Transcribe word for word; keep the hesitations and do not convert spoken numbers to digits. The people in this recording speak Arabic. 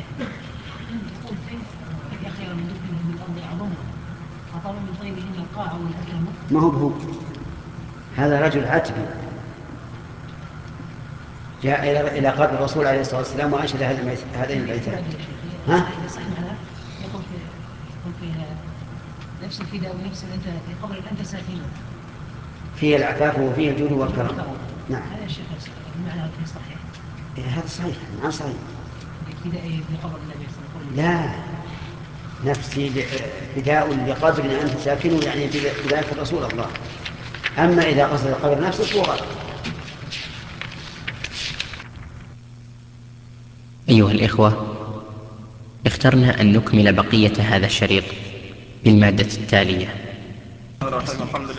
يقول يا خير من دفن من الأرض أعظمه فطلوا من طيبهن القاع والأكرم. ما هو بهو، هذا رجل عتبي جاء إلى إلى قبر الرسول عليه الصلاة والسلام وأنشد هذين البيتين. ها؟ صحيح هذا يقول في يقول في نفس الفداء ونفس أنت في قبر أنت ساكنه فيه العفاف وفيه الجود والكرم. نعم. هذا الشيخ المعنى هذا صحيح. إيه هذا صحيح، نعم صحيح. الفداء لقبر النبي صلى الله عليه وسلم. لا، نفسي فداء لقبر أنت ساكنه يعني بذلك رسول الله. أما إذا قصد القبر نفسه فهو غلط. أيها الإخوة، اخترنا أن نكمل بقية هذا الشريط بالمادة التالية.